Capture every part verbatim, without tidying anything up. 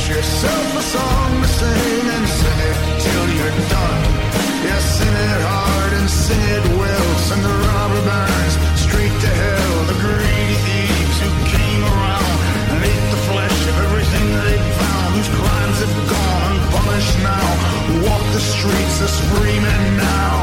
yourself a song to sing and sing it till you're done. Yeah, sing it hard and sing it well. Send the robber barons straight to hell. The greedy thieves who came around and ate the flesh of everything they found. Whose crimes have gone unpunished now. Walk the streets a screaming now.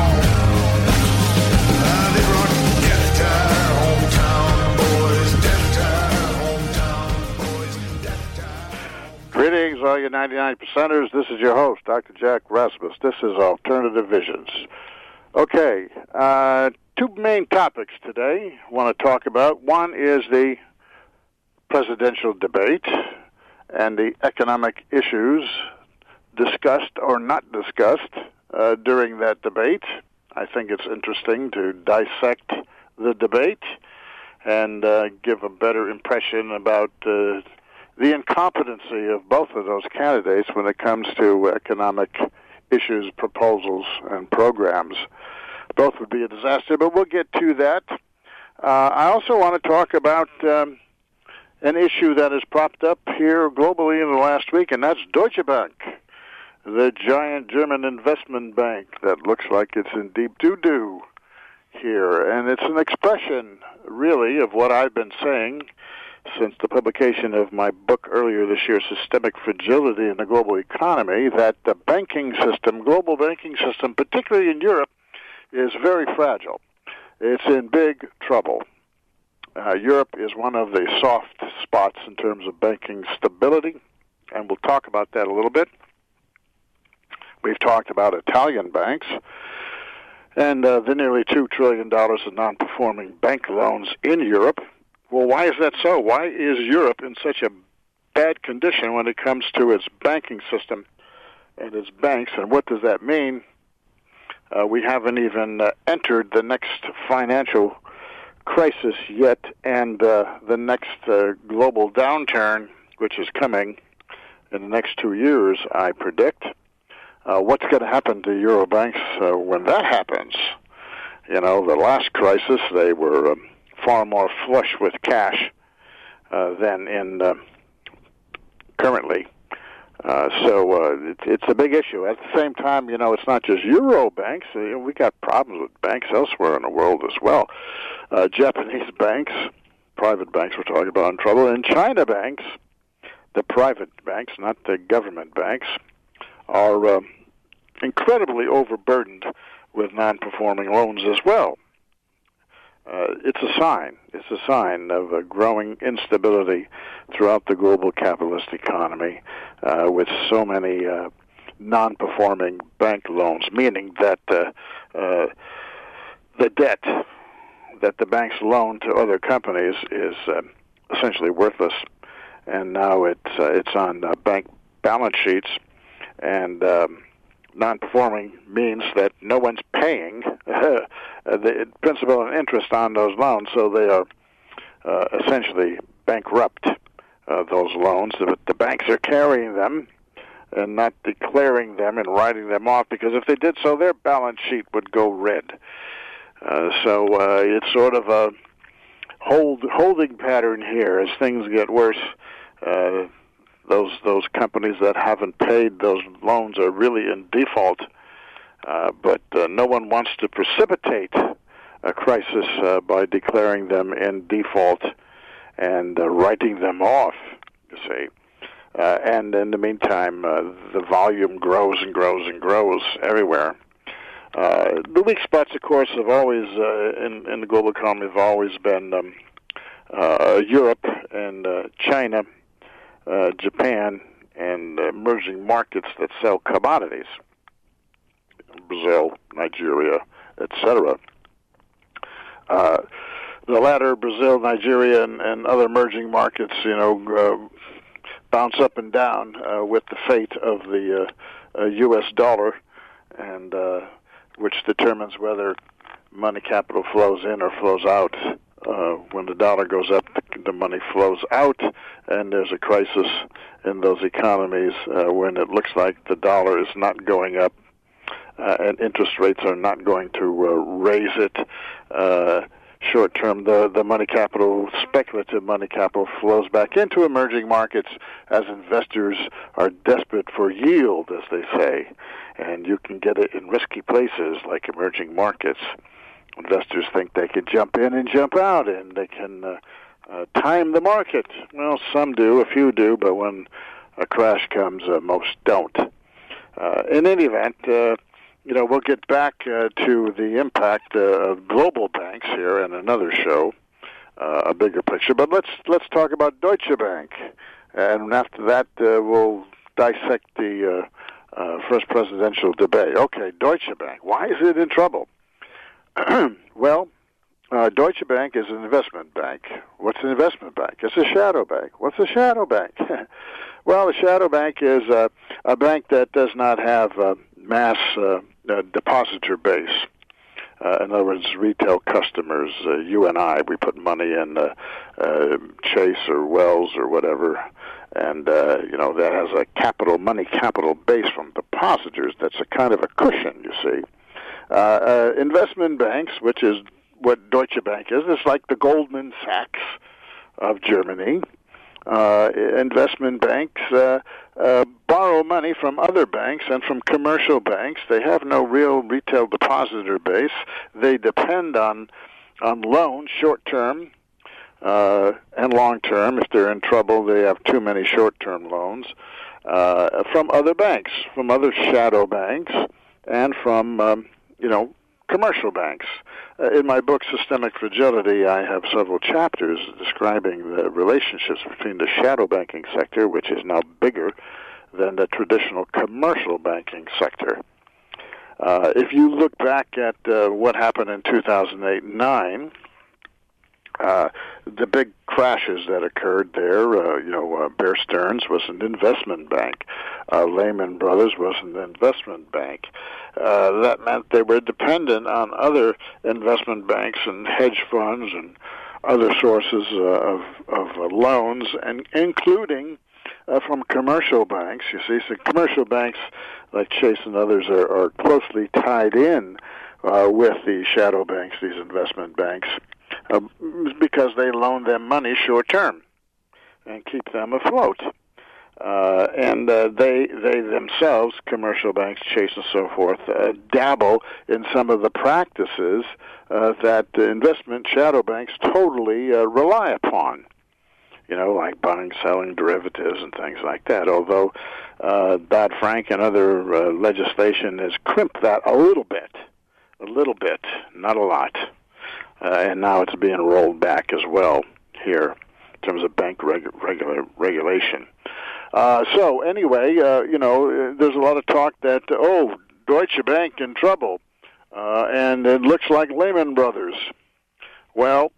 Uh, they brought death to our hometown, boys. Death to our hometown, boys. Death to our... Greetings, all you ninety-nine percenters. This is your host, Doctor Jack Rasmus. This is Alternative Visions. Okay, uh, two main topics today I want to talk about. One is the presidential debate and the economic issues discussed or not discussed uh, during that debate. I think it's interesting to dissect the debate and uh, give a better impression about uh, the incompetency of both of those candidates when it comes to economic issues, proposals, and programs. Both would be a disaster, but we'll get to that. Uh, I also want to talk about um, an issue that has popped up here globally in the last week, and that's Deutsche Bank, the giant German investment bank that looks like it's in deep doo-doo here. And it's an expression, really, of what I've been saying since the publication of my book earlier this year, Systemic Fragility in the Global Economy, that the banking system, global banking system, particularly in Europe, is very fragile. It's in big trouble. Uh, Europe is one of the soft spots in terms of banking stability, and we'll talk about that a little bit. We've talked about Italian banks and uh, the nearly two trillion dollars of non-performing bank loans in Europe. Well, why is that so? Why is Europe in such a bad condition when it comes to its banking system and its banks, and what does that mean? Uh, we haven't even uh, entered the next financial crisis yet, and uh, the next uh, global downturn, which is coming in the next two years, I predict. Uh, what's going to happen to Euro banks uh, when that happens? You know, the last crisis, they were um, far more flush with cash uh, than in uh, currently. Uh, so uh, it, it's a big issue. At the same time, you know, it's not just Euro banks. Uh, we got problems with banks elsewhere in the world as well. Uh, Japanese banks, private banks we're talking about in trouble, and China banks, the private banks, not the government banks, are uh, incredibly overburdened with non-performing loans as well. Uh, it's a sign. It's a sign of a growing instability throughout the global capitalist economy uh, with so many uh, non-performing bank loans, meaning that uh, uh, the debt that the banks loan to other companies is uh, essentially worthless, and now it's uh, it's on uh, bank balance sheets, and um, non-performing means that no one's paying the principal and interest on those loans, so they are uh, essentially bankrupt, uh, those loans. But the banks are carrying them and not declaring them and writing them off, because if they did so, their balance sheet would go red. Uh, so uh, it's sort of a hold holding pattern here as things get worse. Uh, Those those companies that haven't paid those loans are really in default, uh, but uh, no one wants to precipitate a crisis uh, by declaring them in default and uh, writing them off, you see. Uh, and in the meantime, uh, the volume grows and grows and grows everywhere. Uh, the weak spots, of course, have always, uh, in, in the global economy, have always been um, uh, Europe and uh, China, Uh, Japan, and emerging markets that sell commodities, Brazil, Nigeria, et cetera. Uh, the latter, Brazil, Nigeria, and, and other emerging markets, you know, uh, bounce up and down uh, with the fate of the uh, uh, U S dollar, and uh, which determines whether money capital flows in or flows out. Uh, when the dollar goes up, the money flows out, and there's a crisis in those economies uh, when it looks like the dollar is not going up uh, and interest rates are not going to uh, raise it. Uh, short-term, the, the money capital, speculative money capital flows back into emerging markets as investors are desperate for yield, as they say. And you can get it in risky places like emerging markets. Investors think they can jump in and jump out, and they can uh, uh, time the market. Well, some do, a few do, but when a crash comes, uh, most don't. Uh, in any event, uh, you know, we'll get back uh, to the impact uh, of global banks here in another show, uh, a bigger picture. But let's let's talk about Deutsche Bank, and after that, uh, we'll dissect the uh, uh, first presidential debate. Okay, Deutsche Bank. Why is it in trouble? Well, uh, Deutsche Bank is an investment bank. What's an investment bank? It's a shadow bank. What's a shadow bank? Well, a shadow bank is uh, a bank that does not have a mass uh, uh, depositor base. Uh, in other words, retail customers, uh, you and I, we put money in uh, uh, Chase or Wells or whatever, and, uh, you know, that has a capital, money capital base from depositors. That's a kind of a cushion, you see. Uh, uh, investment banks, which is what Deutsche Bank is, it's like the Goldman Sachs of Germany. Uh, investment banks uh, uh, borrow money from other banks and from commercial banks. They have no real retail depositor base. They depend on on loans, short-term uh, and long-term. If they're in trouble, they have too many short-term loans uh, from other banks, from other shadow banks, and from um, you know commercial banks. Uh, in my book, Systemic Fragility, I have several chapters describing the relationships between the shadow banking sector, which is now bigger than the traditional commercial banking sector. Uh, if you look back at uh, what happened in two thousand eight and nine, uh, the big crashes that occurred there, uh, you know, uh, Bear Stearns was an investment bank. Uh, Lehman Brothers was an investment bank. Uh, that meant they were dependent on other investment banks and hedge funds and other sources uh, of, of uh, loans, and including uh, from commercial banks. You see, so commercial banks like Chase and others are, are closely tied in uh, with the shadow banks, these investment banks, uh, because they loan them money short term and keep them afloat. Uh, and uh, they they themselves, commercial banks, Chase and so forth, uh, dabble in some of the practices uh, that investment shadow banks totally uh, rely upon. You know, like buying, selling derivatives and things like that. Although uh, Dodd-Frank and other uh, legislation has crimped that a little bit, a little bit, not a lot. Uh, and now it's being rolled back as well here in terms of bank regu- regular regulation. Uh, so anyway, uh, you know, there's a lot of talk that, oh, Deutsche Bank in trouble, uh, and it looks like Lehman Brothers. Well,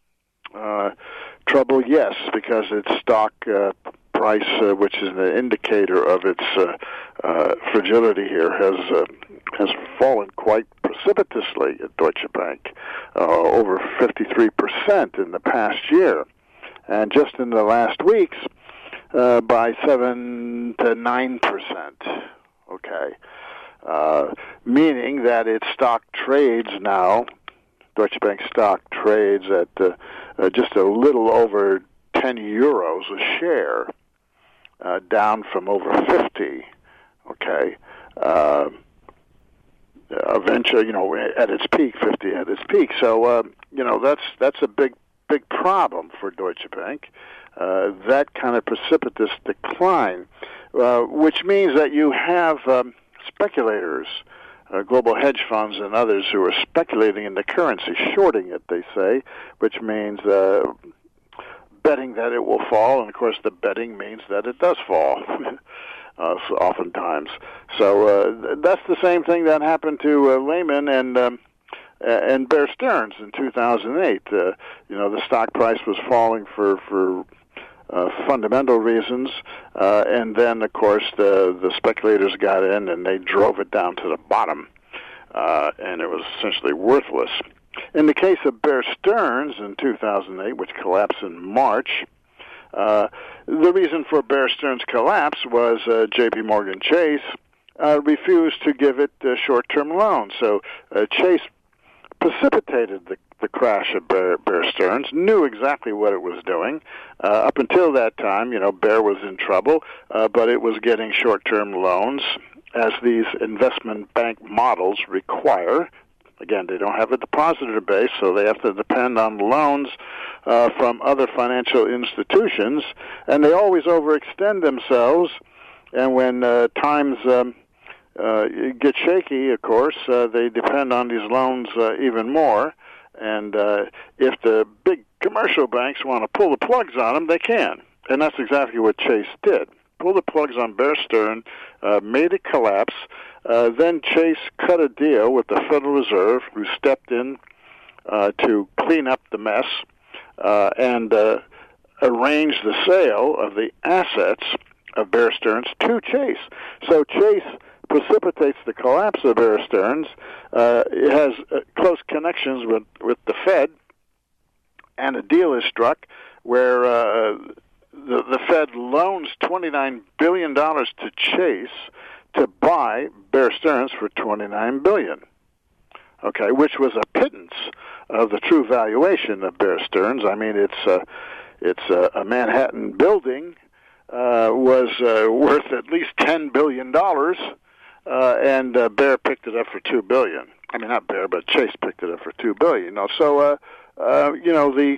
uh, trouble, yes, because its stock uh, price, uh, which is an indicator of its uh, uh, fragility here, has uh, has fallen quite precipitously at Deutsche Bank, uh, over fifty-three percent in the past year. And just in the last weeks, Uh, by seven to nine percent. Okay, uh, meaning that its stock trades now. Deutsche Bank stock trades at uh, uh, just a little over ten euros a share, uh, down from over fifty. Okay, uh, eventually, you know, at its peak, fifty at its peak. So, uh, you know, that's that's a big big problem for Deutsche Bank. Uh, that kind of precipitous decline, uh, which means that you have um, speculators, uh, global hedge funds and others who are speculating in the currency, shorting it, they say, which means uh, betting that it will fall, and of course the betting means that it does fall, uh, so oftentimes. So uh, that's the same thing that happened to uh, Lehman and um, and Bear Stearns in two thousand eight. Uh, you know, the stock price was falling for for Uh, fundamental reasons, uh, and then, of course, the the speculators got in and they drove it down to the bottom, uh, and it was essentially worthless. In the case of Bear Stearns in two thousand eight, which collapsed in March, uh, the reason for Bear Stearns' collapse was uh, J P Morgan Chase uh, refused to give it uh, short-term loans. So uh, Chase precipitated the the crash of Bear, Bear Stearns, knew exactly what it was doing. Uh, up until that time, you know, Bear was in trouble, uh, but it was getting short-term loans, as these investment bank models require. Again, they don't have a depositor base, so they have to depend on loans uh, from other financial institutions, and they always overextend themselves. And when uh, times um, uh, get shaky, of course, uh, they depend on these loans uh, even more. And uh, if the big commercial banks want to pull the plugs on them, they can. And that's exactly what Chase did. Pull the plugs on Bear Stearns, uh, made it collapse. Uh, then Chase cut a deal with the Federal Reserve, who stepped in uh, to clean up the mess uh, and uh, arrange the sale of the assets of Bear Stearns to Chase. So Chase precipitates the collapse of Bear Stearns. Uh, it has uh, close connections with, with the Fed, and a deal is struck where uh, the, the Fed loans twenty-nine billion dollars to Chase to buy Bear Stearns for twenty-nine billion dollars, okay, which was a pittance of the true valuation of Bear Stearns. I mean, it's uh, it's uh, a Manhattan building uh, was uh, worth at least ten billion dollars, uh, and uh, Bear picked it up for two billion dollars. I mean, not Bear, but Chase picked it up for two billion dollars. You know, so uh, uh, you know the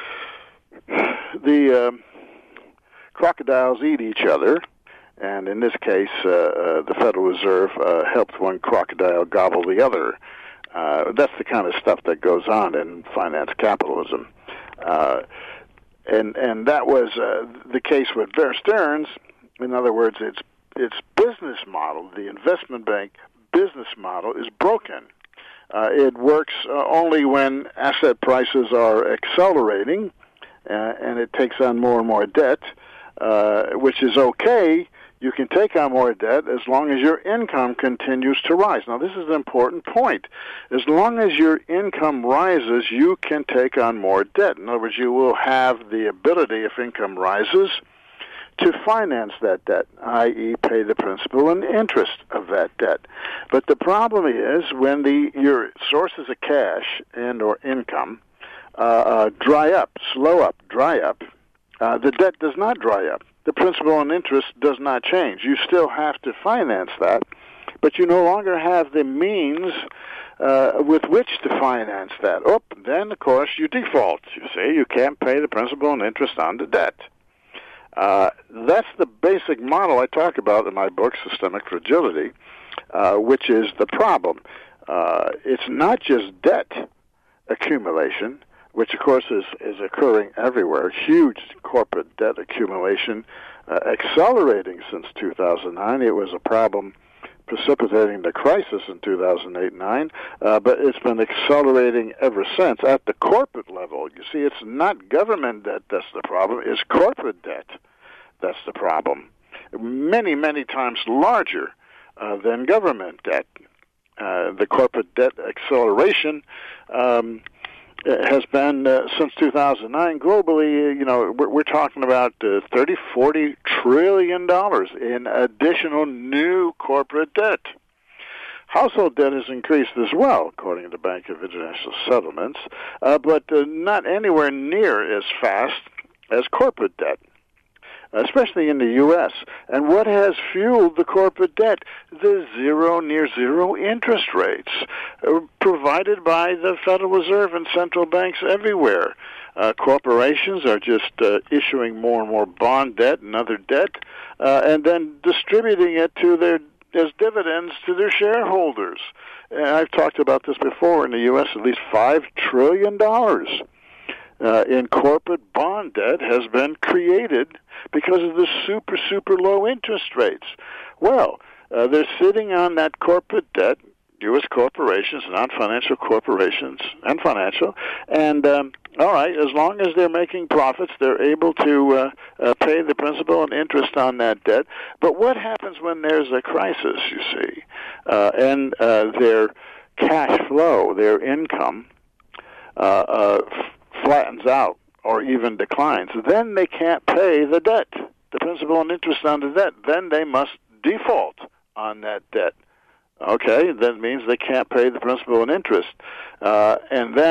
the um, crocodiles eat each other. And in this case, uh, uh, the Federal Reserve uh, helped one crocodile gobble the other. Uh, that's the kind of stuff that goes on in finance capitalism. Uh, and and that was uh, the case with Bear Stearns. In other words, its its business model, the investment bank business model, is broken. Uh, it works uh, only when asset prices are accelerating, uh, and it takes on more and more debt, uh, which is okay. You can take on more debt as long as your income continues to rise. Now, this is an important point. As long as your income rises, you can take on more debt. In other words, you will have the ability, if income rises, to finance that debt, that is pay the principal and interest of that debt. But the problem is when the your sources of cash and or income uh, uh, dry up, slow up, dry up, uh, the debt does not dry up. The principal and interest does not change. You still have to finance that, but you no longer have the means uh, with which to finance that. Oh, then, of course, you default. You see, you can't pay the principal and interest on the debt. Uh, that's the basic model I talk about in my book, Systemic Fragility, uh, which is the problem. Uh, it's not just debt accumulation, which, of course, is, is occurring everywhere. Huge corporate debt accumulation, uh, accelerating since two thousand nine. It was a problem precipitating the crisis in two thousand eight nine, uh, but it's been accelerating ever since at the corporate level. You see, it's not government debt that's the problem. It's corporate debt that's the problem. Many, many times larger uh, than government debt. Uh, the corporate debt acceleration um has been, uh, since two thousand nine, globally, you know, we're, we're talking about uh, thirty, forty trillion dollars in additional new corporate debt. Household debt has increased as well, according to the Bank of International Settlements, uh, but uh, not anywhere near as fast as corporate debt, especially in the U S. And what has fueled the corporate debt? The zero, near zero interest rates uh, provided by the Federal Reserve and central banks everywhere. Uh, corporations are just uh, issuing more and more bond debt and other debt, uh, and then distributing it to their as dividends to their shareholders. And I've talked about this before. In the U S, at least five trillion dollars Uh, in corporate bond debt has been created because of the super, super low interest rates. Well, uh, they're sitting on that corporate debt, U S corporations, non-financial corporations, and financial, and um, all right, as long as they're making profits, they're able to uh, uh, pay the principal and interest on that debt. But what happens when there's a crisis, you see, uh, and uh, their cash flow, their income, uh, uh, flattens out or even declines? Then they can't pay the debt, the principal and interest on the debt. Then they must default on that debt. Okay, that means they can't pay the principal and interest. Uh, and then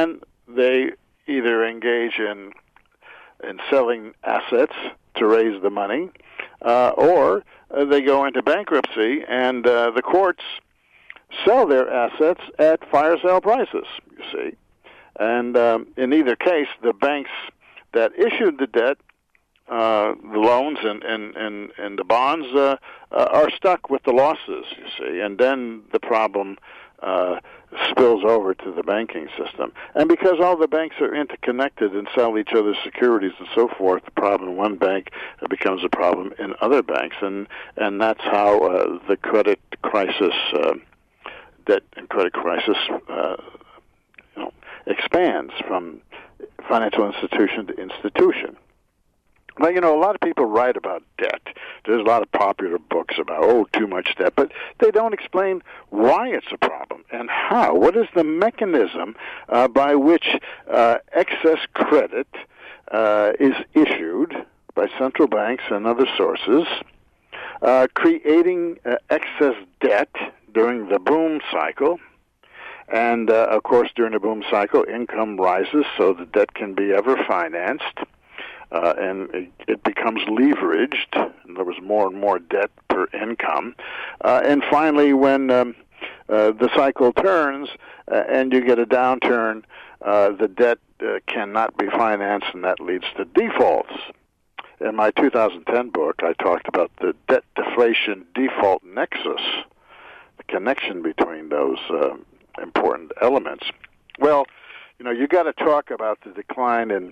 they either engage in in selling assets to raise the money, uh, or uh, they go into bankruptcy, and uh, the courts sell their assets at fire sale prices, you see. And um, in either case, the banks that issued the debt, uh, the loans and, and, and, and the bonds, uh, uh, are stuck with the losses, you see. And then the problem uh, spills over to the banking system. And because all the banks are interconnected and sell each other's securities and so forth, the problem in one bank becomes a problem in other banks. And, and that's how uh, the credit crisis, uh, debt and credit crisis, uh, you know, expands from financial institution to institution. Well, you know, a lot of people write about debt. There's a lot of popular books about, oh, too much debt, but they don't explain why it's a problem and how. What is the mechanism uh, by which uh, excess credit uh, is issued by central banks and other sources, uh, creating uh, excess debt during the boom cycle? And, uh, of course, during the boom cycle, income rises, so the debt can be ever financed. Uh, and it, it becomes leveraged, and there was more and more debt per income. Uh, and finally, when um, uh, the cycle turns uh, and you get a downturn, uh, the debt uh, cannot be financed, and that leads to defaults. In my two thousand ten book, I talked about the debt deflation default nexus, the connection between those uh, important elements. Well, you know, you got to talk about the decline in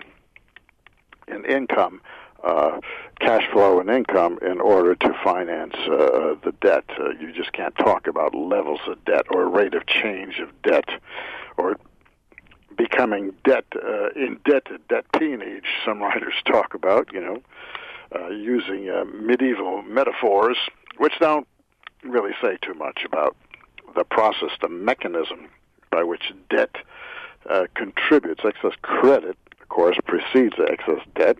in income, uh, cash flow and income in order to finance uh, the debt. Uh, you just can't talk about levels of debt or rate of change of debt or becoming debt, uh, indebted, debt peonage, some writers talk about, you know, uh, using uh, medieval metaphors, which don't really say too much about the process, the mechanism by which debt uh, contributes, excess credit, of course, precedes the excess debt,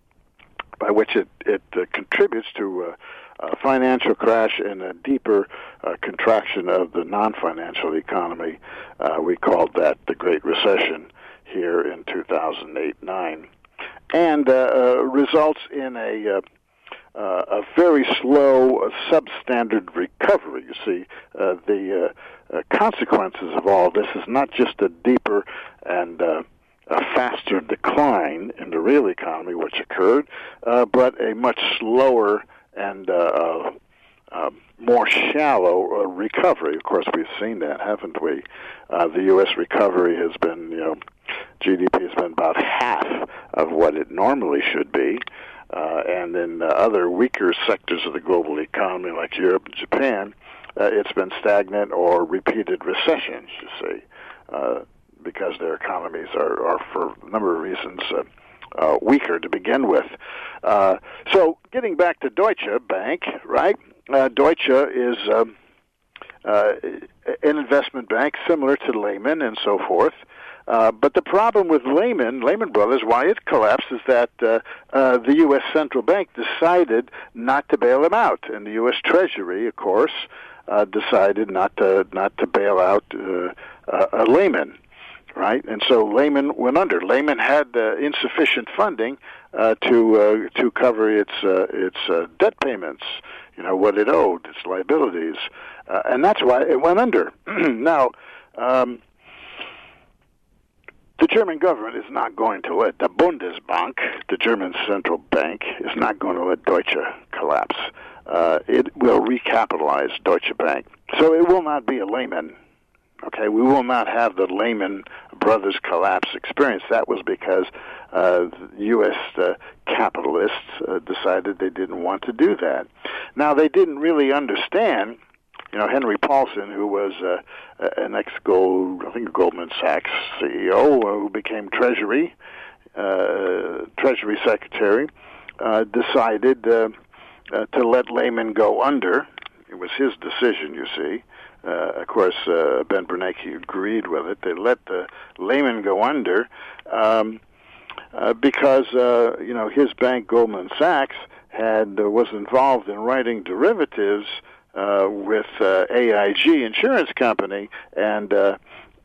by which it, it uh, contributes to uh, a financial crash and a deeper uh, contraction of the non-financial economy. Uh, we called that the Great Recession here in two thousand eight nine. And uh, uh, results in a, uh, uh, a very slow, uh, substandard recovery. You see, uh, the uh, uh, consequences of all this is not just a deeper and uh, a faster decline in the real economy, which occurred, uh, but a much slower and uh, uh, uh, more shallow uh, recovery. Of course, we've seen that, haven't we? Uh, the U S recovery has been, you know, G D P has been about half of what it normally should be, uh, and in uh, other weaker sectors of the global economy, like Europe and Japan, uh, it's been stagnant or repeated recessions, you see. Uh, because their economies are, are for a number of reasons, uh, uh, weaker to begin with. Uh, so getting back to Deutsche Bank, right? Uh, Deutsche is um, uh, an investment bank similar to Lehman and so forth. Uh, but the problem with Lehman, Lehman Brothers, why it collapsed is that uh, uh, the U S Central Bank decided not to bail them out. And the U S Treasury, of course, uh, decided not to, not to bail out uh, uh, Lehman. Right, and so Lehman went under. Lehman had uh, insufficient funding uh, to uh, to cover its uh, its uh, debt payments. You know what it owed, its liabilities, uh, and that's why it went under. Now, um, the German government is not going to let the Bundesbank, the German central bank, is not going to let Deutsche collapse. Uh, it will recapitalize Deutsche Bank, so it will not be a Lehman. Okay, we will not have the Lehman Brothers collapse experience. That was because uh, U S uh, capitalists uh, decided they didn't want to do that. Now, they didn't really understand, you know, Henry Paulson, who was uh, an ex-Gold, I think Goldman Sachs C E O, uh, who became Treasury, uh, Treasury Secretary, uh, decided uh, uh, to let Lehman go under. It was his decision, you see. Uh, of course, uh, Ben Bernanke agreed with it. They let the Lehman go under um, uh, because, uh, you know, his bank, Goldman Sachs, had uh, was involved in writing derivatives uh, with uh, A I G Insurance Company, and uh,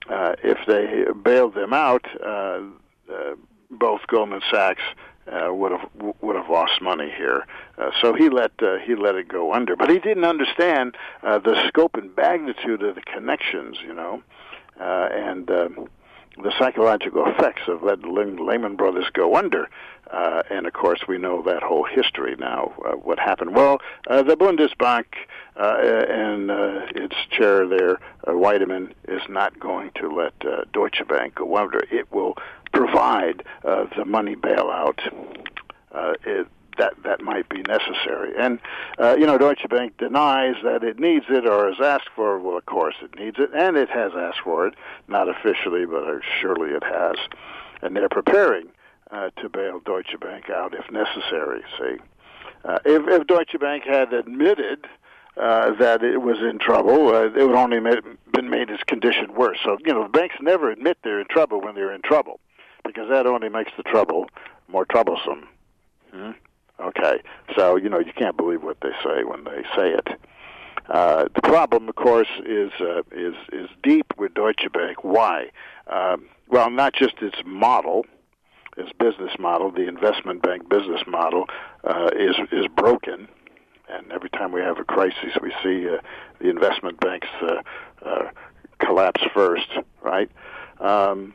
uh, if they bailed them out, uh, uh, both Goldman Sachs uh, would have would have lost money here. Uh, so he let uh, he let it go under, but he didn't understand uh, the scope and magnitude of the connections, you know, uh, and uh, the psychological effects of letting Lehman Brothers go under. Uh, and, of course, we know that whole history now, uh, what happened. Well, uh, the Bundesbank uh, and uh, its chair there, uh, Weidemann, is not going to let uh, Deutsche Bank go under. It will provide uh, the money bailout uh, it, that that might be necessary. And, uh, you know, Deutsche Bank denies that it needs it or has asked for it. Well, of course it needs it, and it has asked for it, not officially, but surely it has. And they're preparing Uh, to bail Deutsche Bank out if necessary, see. Uh, if, if Deutsche Bank had admitted uh, that it was in trouble, uh, it would only have been made its condition worse. So, you know, banks never admit they're in trouble when they're in trouble, because that only makes the trouble more troublesome. Hmm? Okay, so, you know, you can't believe what they say when they say it. Uh, the problem, of course, is uh, is is deep with Deutsche Bank. Why? Um, well, not just its model, its business model, the investment bank business model, uh, is is broken, and every time we have a crisis, we see uh, the investment banks uh, uh, collapse first, right? Um,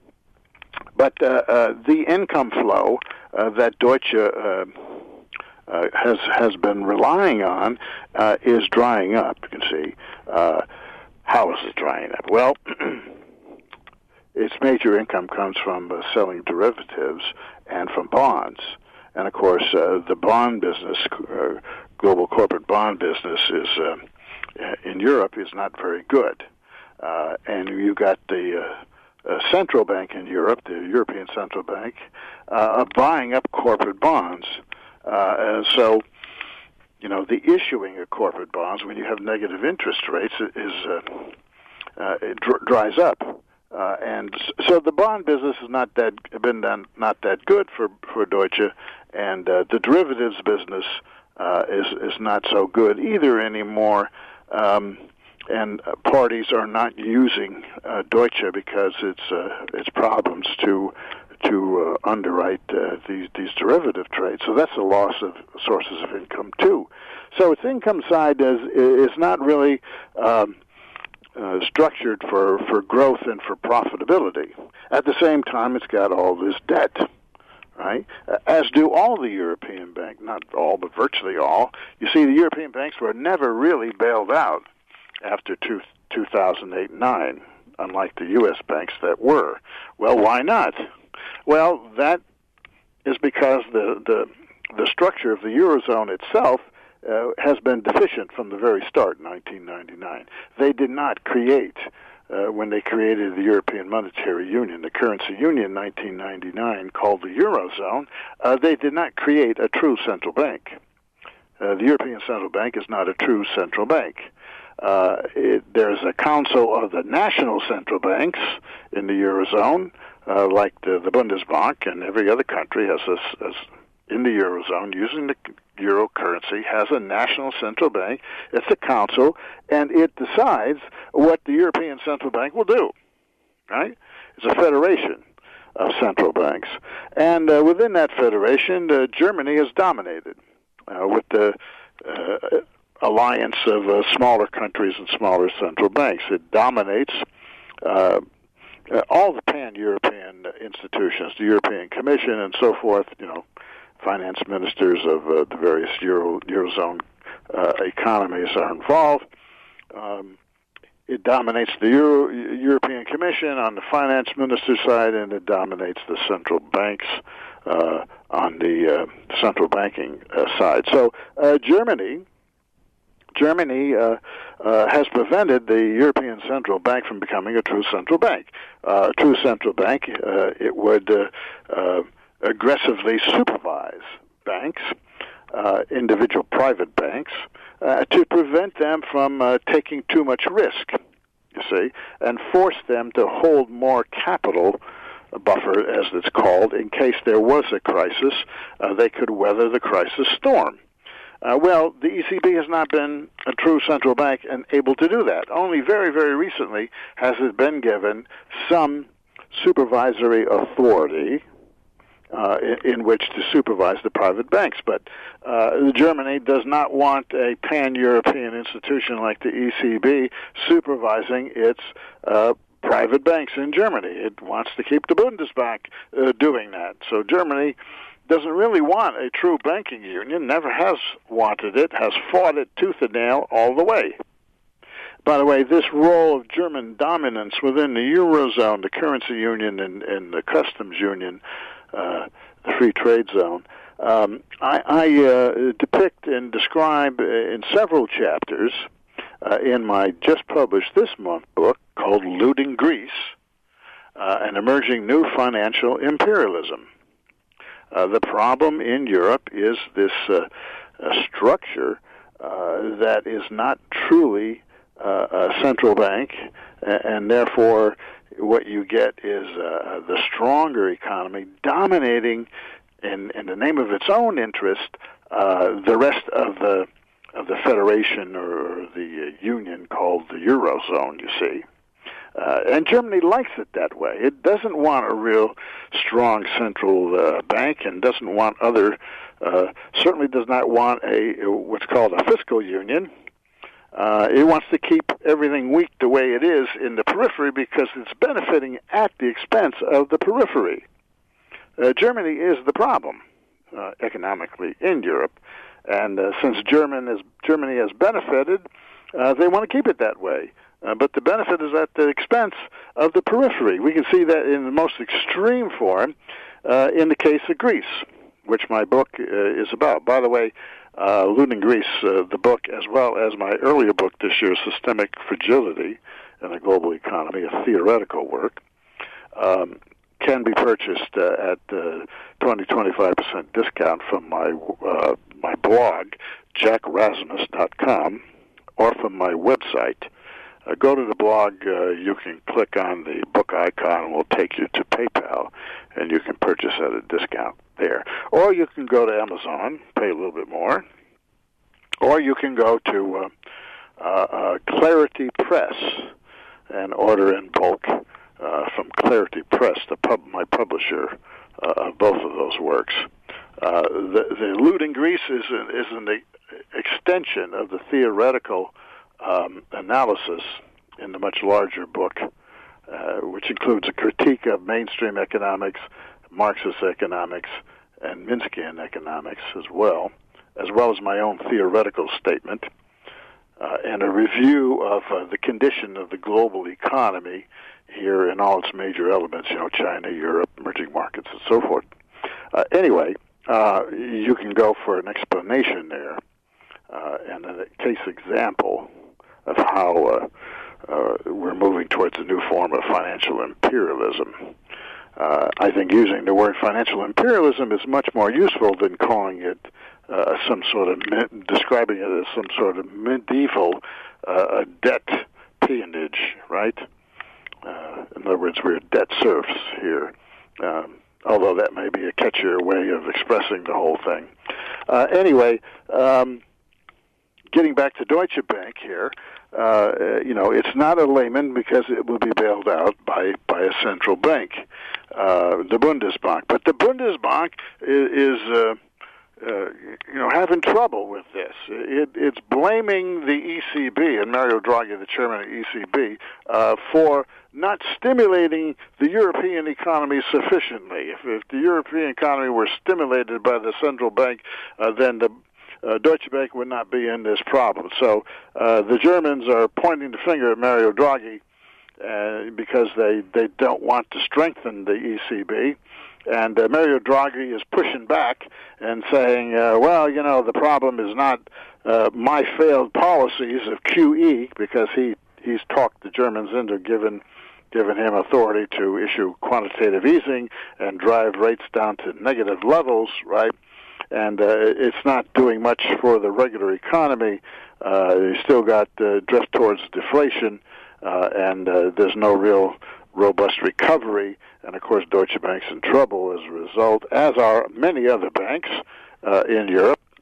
but uh, uh, the income flow uh, that Deutsche uh, uh, has has been relying on uh, is drying up. You can see uh, how is it drying up? Well. Its major income comes from uh, selling derivatives and from bonds. And, of course, uh, the bond business, uh, global corporate bond business, is uh, in Europe is not very good. Uh, and you got the uh, uh, central bank in Europe, the European Central Bank, uh, buying up corporate bonds. Uh, and so, you know, the issuing of corporate bonds, when you have negative interest rates, is uh, uh, it dr- dries up. Uh, and so the bond business has not that been done, not that good for for Deutsche, and uh, the derivatives business uh, is is not so good either anymore. Um, and uh, parties are not using uh, Deutsche because it's uh, its problems to to uh, underwrite uh, these these derivative trades. So that's a loss of sources of income too. So its income side is is not really. Um, Uh, structured for, for growth and for profitability. At the same time, it's got all this debt, right? Uh, as do all the European banks, not all, but virtually all. You see, the European banks were never really bailed out after two, two thousand eight and nine, unlike the U S banks that were. Well, why not? Well, that is because the, the, the structure of the Eurozone itself Uh, has been deficient from the very start, nineteen ninety-nine. They did not create, uh, when they created the European Monetary Union, the currency union in nineteen ninety-nine, called the Eurozone, uh, they did not create a true central bank. Uh, the European Central Bank is not a true central bank. Uh, it, there's a council of the national central banks in the Eurozone, uh, like the, the Bundesbank, and every other country has this, has, in the Eurozone, using the euro currency, has a national central bank. It's a council, and it decides what the European Central Bank will do, right? It's a federation of central banks. And uh, within that federation, uh, Germany is dominated uh, with the uh, alliance of uh, smaller countries and smaller central banks. It dominates uh, all the pan-European institutions, the European Commission and so forth, you know, finance ministers of uh, the various Euro, Eurozone uh, economies are involved. Um, it dominates the Euro, European Commission on the finance minister side, and it dominates the central banks uh, on the uh, central banking uh, side. So uh, Germany, Germany uh, uh, has prevented the European Central Bank from becoming a true central bank. Uh, a true central bank, uh, it would uh, uh, aggressively supervise banks, uh, individual private banks, uh, to prevent them from uh, taking too much risk, you see, and force them to hold more capital buffer, as it's called, in case there was a crisis. Uh, they could weather the crisis storm. Uh, well, the E C B has not been a true central bank and able to do that. Only very, very recently has it been given some supervisory authority uh, in, in which to supervise the private banks. But uh, Germany does not want a pan-European institution like the E C B supervising its uh, private banks in Germany. It wants to keep the Bundesbank uh, doing that. So Germany doesn't really want a true banking union, never has wanted it, has fought it tooth and nail all the way. By the way, this role of German dominance within the Eurozone, the currency union, and, and the customs union, uh, the free trade zone, um, I, I uh, depict and describe in several chapters uh, in my just-published this month book called Looting Greece, uh, an emerging new financial imperialism. Uh, the problem in Europe is this uh, uh, structure uh, that is not truly uh, a central bank, and therefore what you get is uh, the stronger economy dominating, in, in the name of its own interest, uh, the rest of the of the federation or the uh, union called the Eurozone, you see. Uh, and Germany likes it that way. It doesn't want a real strong central uh, bank and doesn't want other, uh, certainly does not want a what's called a fiscal union. Uh, it wants to keep everything weak the way it is in the periphery because it's benefiting at the expense of the periphery. Uh, Germany is the problem uh, economically in Europe. And uh, since German is, Germany has benefited, uh, they want to keep it that way. Uh, but the benefit is at the expense of the periphery. We can see that in the most extreme form uh, in the case of Greece, which my book uh, is about. By the way, uh, Looting Greece, uh, the book, as well as my earlier book this year, Systemic Fragility in the Global Economy, a theoretical work, um, can be purchased uh, at uh, twenty to twenty-five percent discount from my uh, my blog, jack rasmus dot com, or from my website. Uh, go to the blog, uh, you can click on the book icon, and we'll take you to PayPal, and you can purchase at a discount there. Or you can go to Amazon, pay a little bit more, or you can go to uh, uh, uh, Clarity Press and order in bulk uh, from Clarity Press, the pub, my publisher uh, of both of those works. Uh, the, the Looting Greece is an, is an extension of the theoretical Um, analysis in the much larger book, uh, which includes a critique of mainstream economics, Marxist economics, and Minskian economics as well, as well as my own theoretical statement, uh, and a review of uh, the condition of the global economy here in all its major elements, you know, China, Europe, emerging markets, and so forth. Uh, anyway, uh, you can go for an explanation there uh, and a case example of how uh, uh, we're moving towards a new form of financial imperialism. Uh, I think using the word financial imperialism is much more useful than calling it uh, some sort of, describing it as some sort of medieval uh, debt peonage, right? Uh, in other words, we're debt serfs here, um, although that may be a catchier way of expressing the whole thing. Uh, anyway, um, getting back to Deutsche Bank here, uh, you know, it's not a layman because it will be bailed out by, by a central bank, uh, the Bundesbank. But the Bundesbank is, is uh, uh, you know, having trouble with this. It, it's blaming the E C B, and Mario Draghi, the chairman of the E C B, uh, for not stimulating the European economy sufficiently. If, if the European economy were stimulated by the central bank, uh, then the Uh, Deutsche Bank would not be in this problem. So uh, the Germans are pointing the finger at Mario Draghi uh, because they, they don't want to strengthen the E C B. And uh, Mario Draghi is pushing back and saying, uh, well, you know, the problem is not uh, my failed policies of Q E, because he, he's talked the Germans into giving, giving him authority to issue quantitative easing and drive rates down to negative levels, right? And uh, it's not doing much for the regular economy. Uh, you still got uh, drift towards deflation, uh, and uh, there's no real robust recovery. And, of course, Deutsche Bank's in trouble as a result, as are many other banks uh, in Europe,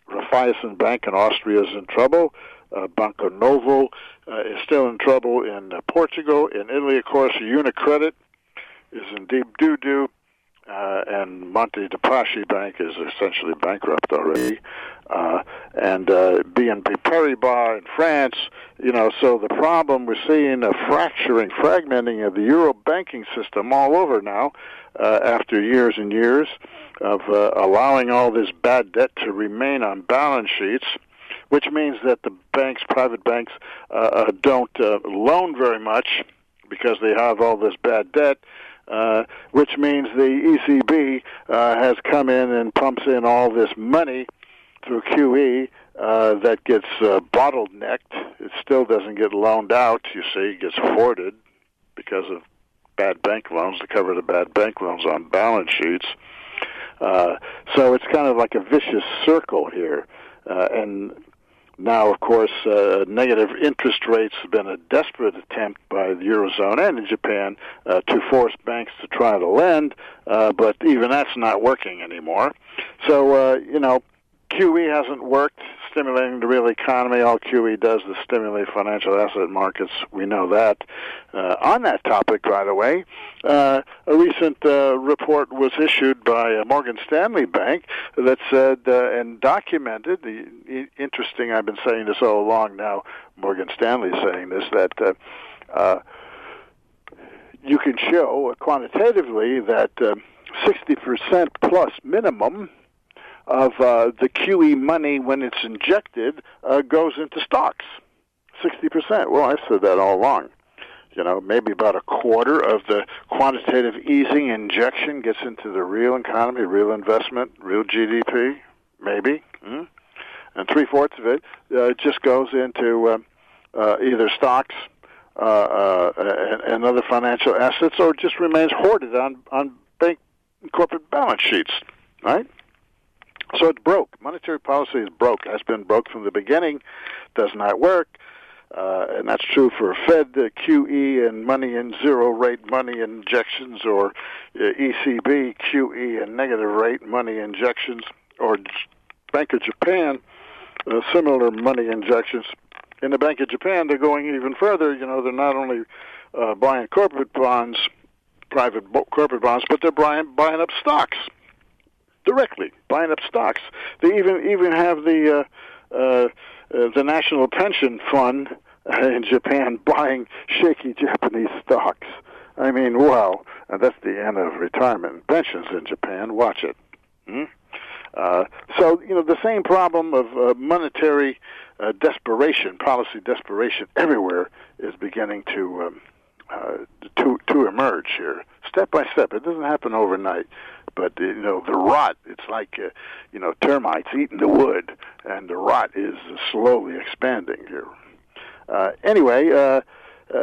Raiffeisen Bank in Austria is in trouble. Uh, Banco Novo uh, is still in trouble in uh, Portugal. In Italy, of course, Unicredit is in deep doo-doo. Uh, and Monte dei Paschi Bank is essentially bankrupt already. Uh, and uh, B N P Paribas in France, you know, so the problem, we're seeing a fracturing, fragmenting of the Euro banking system all over now uh, after years and years of uh, allowing all this bad debt to remain on balance sheets, which means that the banks, private banks, uh, don't uh, loan very much because they have all this bad debt. Uh, which means the E C B uh, has come in and pumps in all this money through Q E uh, that gets uh, bottlenecked. It still doesn't get loaned out, you see. It gets hoarded because of bad bank loans to cover the bad bank loans on balance sheets. Uh, so it's kind of like a vicious circle here. Uh, and now, of course, uh, negative interest rates have been a desperate attempt by the Eurozone and in Japan uh, to force banks to try to lend, uh, but even that's not working anymore. So, uh, you know, Q E hasn't worked, stimulating the real economy. All Q E does is stimulate financial asset markets. We know that. Uh, on that topic, by the way, uh, a recent uh, report was issued by uh, Morgan Stanley Bank that said uh, and documented, the, interesting, I've been saying this all along now, Morgan Stanley's saying this, that uh, uh, you can show quantitatively that uh, sixty percent plus minimum of uh, the Q E money when it's injected uh, goes into stocks. sixty percent. Well, I said that all along. You know, maybe about a quarter of the quantitative easing injection gets into the real economy, real investment, real G D P, maybe. Mm-hmm. And three-fourths of it uh, just goes into uh, uh, either stocks uh, uh, and, and other financial assets, or just remains hoarded on, on bank corporate balance sheets, right? So it's broke. Monetary policy is broke. Has been broke from the beginning. Does not work. Uh, and that's true for Fed, uh, Q E, and money in zero-rate money injections, or uh, E C B, Q E, and negative rate money injections, or Bank of Japan, uh, similar money injections. In the Bank of Japan, they're going even further. You know, they're not only uh, buying corporate bonds, private bo- corporate bonds, but they're buying, buying up stocks. Directly buying up stocks. They even even have the uh, uh, uh, the National Pension Fund uh, in Japan buying shaky Japanese stocks. I mean, wow! Uh, that's the end of retirement and pensions in Japan. Watch it. Hmm? Uh, so you know the same problem of uh, monetary uh, desperation, policy desperation everywhere is beginning to um, uh, to to emerge here, step by step. It doesn't happen overnight. But, you know, the rot, it's like, uh, you know, termites eating the wood, and the rot is slowly expanding here. Uh, anyway, uh, uh,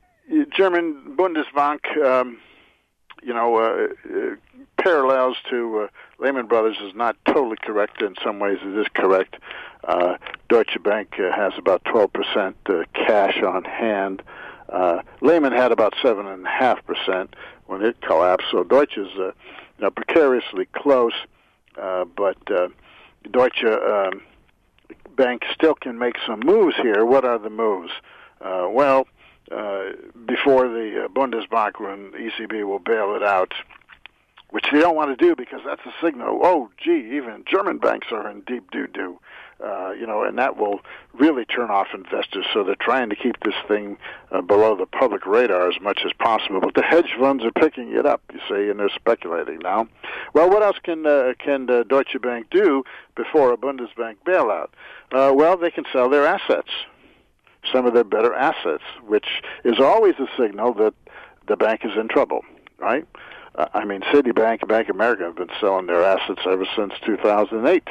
German Bundesbank, um, you know, uh, uh, parallels to uh, Lehman Brothers is not totally correct. In some ways it is correct. Uh, Deutsche Bank uh, has about twelve percent uh, cash on hand. Uh, Lehman had about seven point five percent when it collapsed, so Deutsche is uh, you know, precariously close, uh, but uh, Deutsche um, Bank still can make some moves here. What are the moves? Uh, well, uh, before the uh, Bundesbank, when the E C B will bail it out, which they don't want to do because that's a signal, oh, gee, even German banks are in deep doo-doo. Uh, you know, and that will really turn off investors. So they're trying to keep this thing uh, below the public radar as much as possible. But the hedge funds are picking it up, you see, and they're speculating now. Well, what else can uh, can uh, Deutsche Bank do before a Bundesbank bailout? Uh, well, they can sell their assets, some of their better assets, which is always a signal that the bank is in trouble, right? Uh, I mean, Citibank and Bank of America have been selling their assets ever since two thousand eight.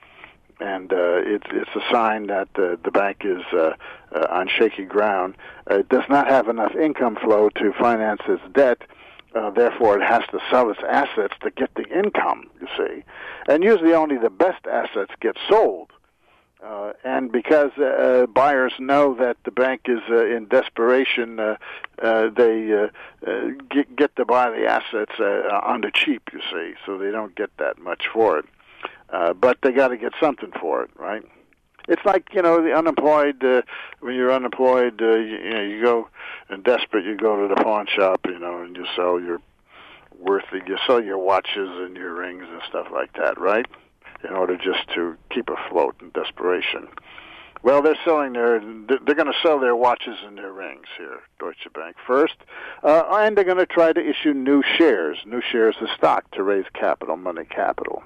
And uh, it's it's a sign that uh, the bank is uh, uh, on shaky ground. Uh, it does not have enough income flow to finance its debt. Uh, therefore, it has to sell its assets to get the income, you see. And usually only the best assets get sold. Uh, and because uh, buyers know that the bank is uh, in desperation, uh, uh, they uh, uh, get, get to buy the assets uh, on the cheap, you see. So they don't get that much for it. uh, but they got to get something for it, right? It's like, you know, the unemployed, uh, when you're unemployed, uh, you, you know, you go, and desperate, you go to the pawn shop, you know, and you sell your worthy, you sell your watches and your rings and stuff like that, right? In order just to keep afloat in desperation. Well, they're selling their, they're going to sell their watches and their rings here, Deutsche Bank first, uh, and they're going to try to issue new shares, new shares of stock to raise capital, money capital.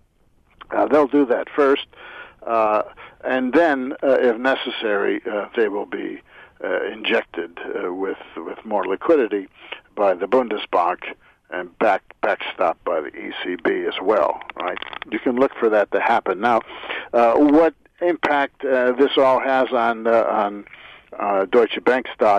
Uh, they'll do that first. Uh, and then, uh, if necessary, uh, they will be uh, injected uh, with with more liquidity by the Bundesbank and back backstopped by the E C B as well. Right? You can look for that to happen. Now, uh, what impact uh, this all has on uh, on uh, Deutsche Bank stock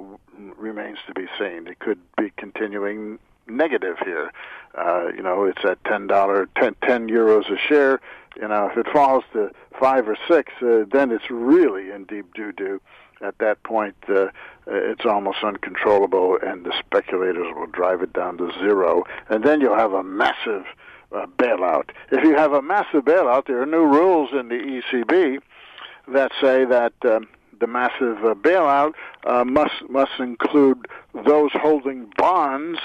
remains to be seen. It could be continuing negative here. Uh, you know, it's at ten dollars, ten, ten euros a share. You know, if it falls to five or six, uh, then it's really in deep doo-doo. At that point, uh, it's almost uncontrollable, and the speculators will drive it down to zero. And then you'll have a massive uh, bailout. If you have a massive bailout, there are new rules in the E C B that say that um, the massive uh, bailout uh, must must include those holding bonds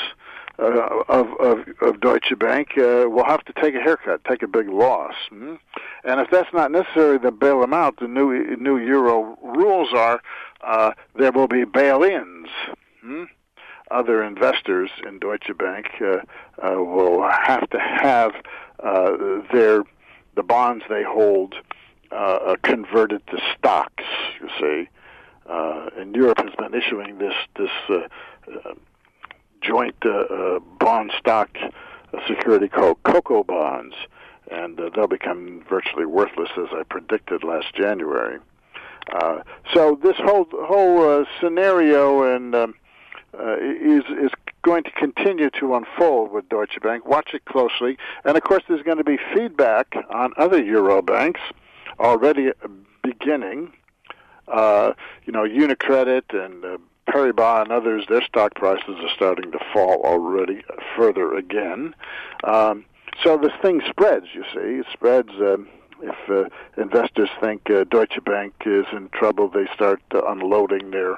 Uh, of, of of Deutsche Bank uh, will have to take a haircut, take a big loss. Hmm? And if that's not necessary to bail them out, the new new Euro rules are uh, there will be bail-ins. Hmm? Other investors in Deutsche Bank uh, uh, will have to have uh, their the bonds they hold uh, converted to stocks. You see, uh, and Europe has been issuing this this. Uh, uh, joint uh, uh, bond stock uh, security called COCO bonds, and uh, they'll become virtually worthless, as I predicted last January. Uh, so this whole whole uh, scenario and um, uh, is is going to continue to unfold with Deutsche Bank. Watch it closely, and of course, there's going to be feedback on other Euro banks already beginning. Uh, you know, Unicredit and uh, Paribas and others, their stock prices are starting to fall already further again. Um, so this thing spreads, you see. It spreads. Um, if uh, investors think uh, Deutsche Bank is in trouble, they start uh, unloading their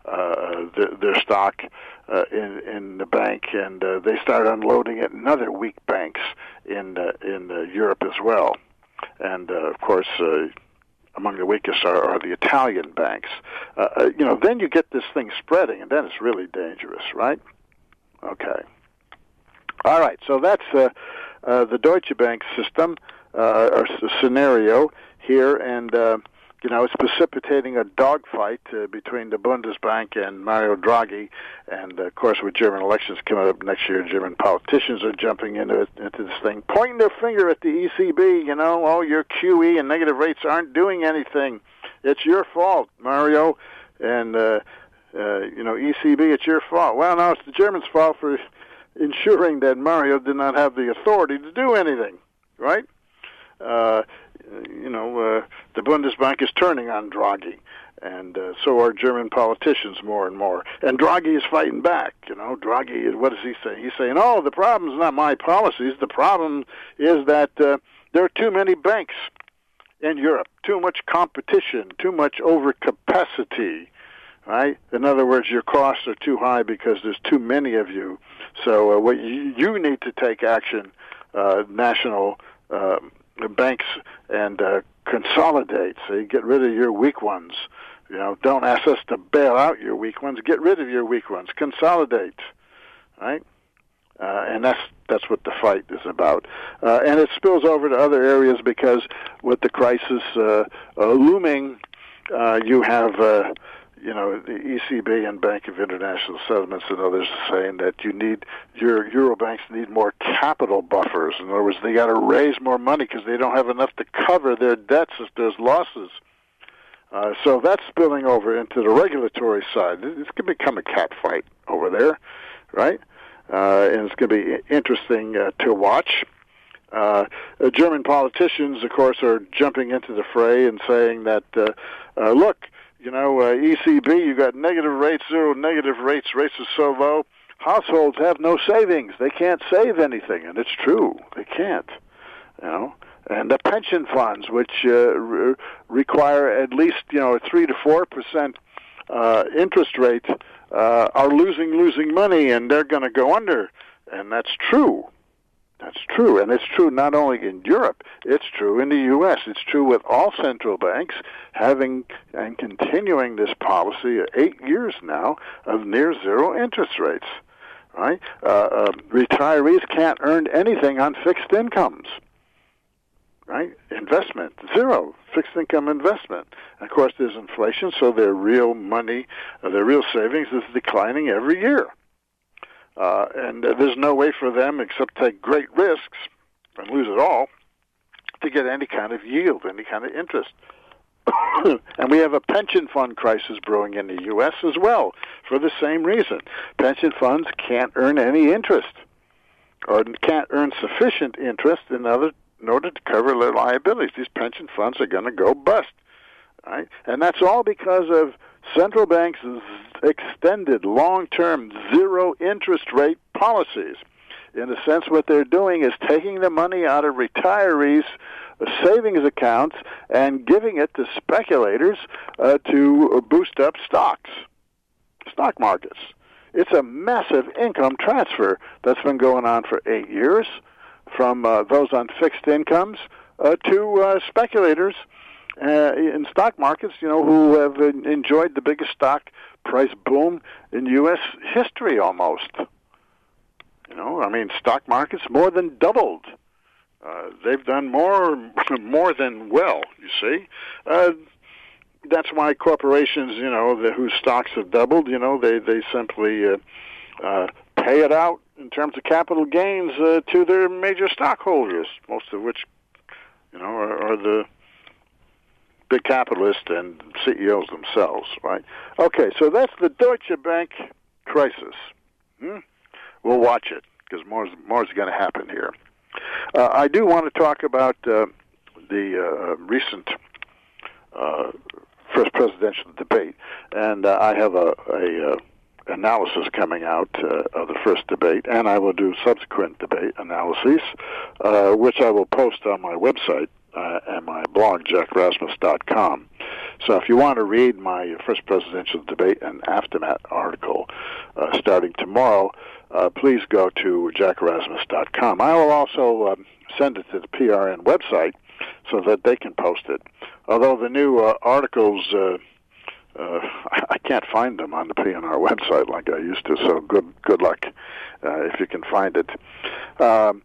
uh, their, their stock uh, in in the bank, and uh, they start unloading it in other weak banks in uh, in uh, Europe as well. And uh, of course, Uh, among the weakest are, are the Italian banks. Uh, you know, then you get this thing spreading, and then it's really dangerous, right? Okay. All right, so that's uh, uh, the Deutsche Bank system, uh, or s- scenario here, and, uh, you know, it's precipitating a dogfight uh, between the Bundesbank and Mario Draghi, and, uh, of course, with German elections coming up next year, German politicians are jumping into it, into this thing, pointing their finger at the E C B, you know, oh, your Q E and negative rates aren't doing anything. It's your fault, Mario, and, uh, uh, you know, E C B, it's your fault. Well, no, it's the Germans' fault for ensuring that Mario did not have the authority to do anything, right? Uh, you know, uh, the Bundesbank is turning on Draghi, and uh, so are German politicians more and more. And Draghi is fighting back, you know. Draghi, is, what does he say? He's saying, oh, the problem is not my policies. The problem is that uh, there are too many banks in Europe, too much competition, too much overcapacity, right? In other words, your costs are too high because there's too many of you. So uh, what you, you need to take action, uh, national uh, banks, and uh, consolidate. So you get rid of your weak ones. You know, don't ask us to bail out your weak ones. Get rid of your weak ones. Consolidate, right? Uh, and that's that's what the fight is about. Uh, and it spills over to other areas because with the crisis uh, uh, looming, uh, you have, uh, you know, the E C B and Bank of International Settlements and others saying that you need, your Euro banks need more capital buffers. In other words, they got to raise more money because they don't have enough to cover their debts if there's losses. Uh, so that's spilling over into the regulatory side. It's going to become a cat fight over there, right? Uh, and it's going to be interesting uh, to watch. Uh, uh, German politicians, of course, are jumping into the fray and saying that, uh, uh, look, you know, uh, E C B, you got negative rates, zero negative rates, rates are so low, households have no savings. They can't save anything, and it's true. They can't, you know. and the pension funds, which uh, re- require at least you know a three to four percent uh, interest rate, uh, are losing losing money, and they're going to go under. And that's true. That's true, and it's true not only in Europe, it's true in the U S It's true with all central banks having and continuing this policy of eight years now of near zero interest rates, right? Uh, uh, retirees can't earn anything on fixed incomes, right? Investment, zero, fixed income investment. And of course, there's inflation, so their real money, uh, their real savings is declining every year. Uh, and uh, there's no way for them, except take great risks and lose it all, to get any kind of yield, any kind of interest. And we have a pension fund crisis brewing in the U S as well, for the same reason. Pension funds can't earn any interest, or can't earn sufficient interest in, other, in order to cover their liabilities. These pension funds are going to go bust, right? And that's all because of central banks' extended long-term zero-interest rate policies. In a sense, what they're doing is taking the money out of retirees' savings accounts and giving it to speculators uh, to boost up stocks, stock markets. It's a massive income transfer that's been going on for eight years from uh, those on fixed incomes uh, to uh, speculators Uh, in stock markets, you know, who have enjoyed the biggest stock price boom in U S history almost. You know, I mean, stock markets more than doubled. Uh, they've done more, more than well, you see. Uh, that's why corporations, you know, the, whose stocks have doubled, you know, they, they simply uh, uh, pay it out in terms of capital gains uh, to their major stockholders, most of which, you know, are, are the big capitalists and C E Os themselves, right? Okay, so that's the Deutsche Bank crisis. Hmm? We'll watch it, because more, more is going to happen here. Uh, I do want to talk about uh, the uh, recent uh, first presidential debate, and uh, I have a, a uh, analysis coming out uh, of the first debate, and I will do subsequent debate analyses, uh, which I will post on my website, Uh, and my blog, jack rasmus dot com. So if you want to read my first presidential debate and aftermath article uh, starting tomorrow, uh, please go to jack rasmus dot com. I will also um, send it to the P R N website so that they can post it. Although the new uh, articles, uh, uh, I can't find them on the P R N website like I used to, so good good luck uh, if you can find it. Um,